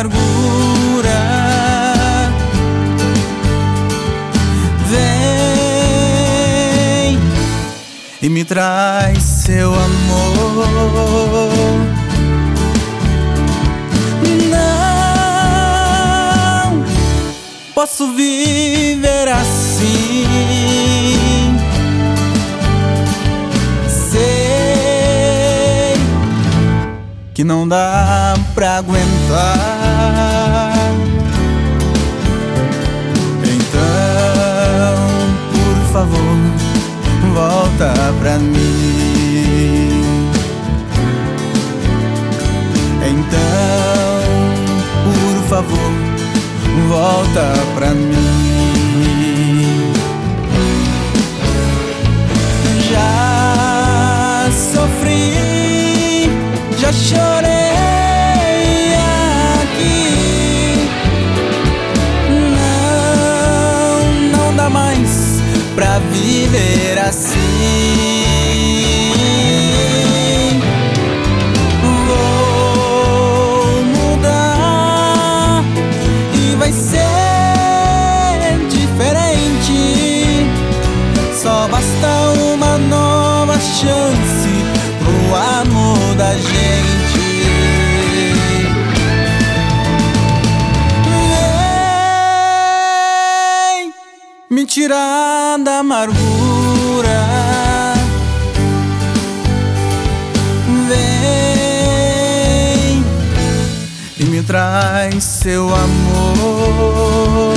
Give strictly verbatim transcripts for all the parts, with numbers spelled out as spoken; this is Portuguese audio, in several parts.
amargura. Vem e me traz seu amor. Não posso viver assim. Sei que não dá pra aguentar. Então, por favor, volta pra mim. Então, por favor, volta pra mim. Já sofri, já chorei aqui. Não, não dá mais pra viver assim. Vou mudar e vai ser diferente. Só basta uma nova chance pro amor da gente. Vem me tirar da amargura. Vem e me traz seu amor.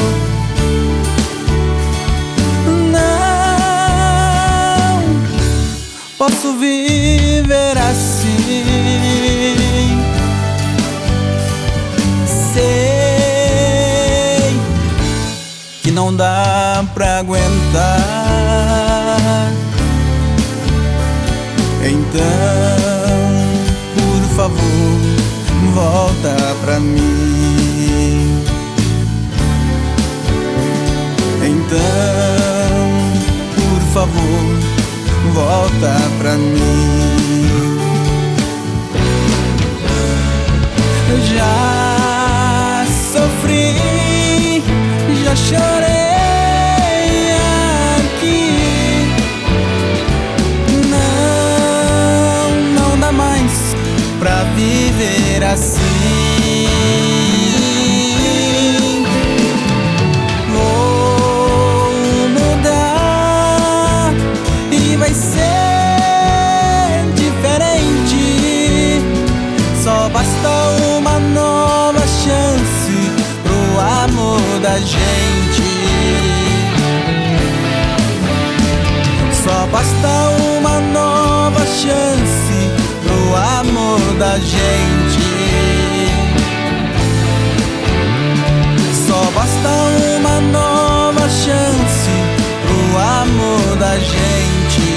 Não posso viver assim. Sei que não dá pra aguentar. Então, por favor, volta pra mim. Então, por favor, volta pra mim. Já sofri, já chorei aqui. Não, não dá mais pra viver assim. Vou mudar e vai ser diferente. Só basta uma nova chance pro amor da gente. Só basta uma nova chance pro amor da gente. Só basta uma nova chance pro amor da gente.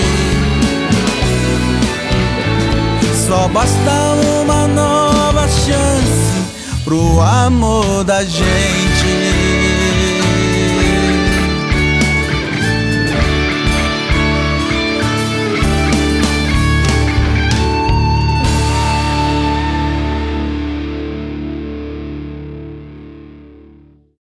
Só basta uma nova chance pro amor da gente.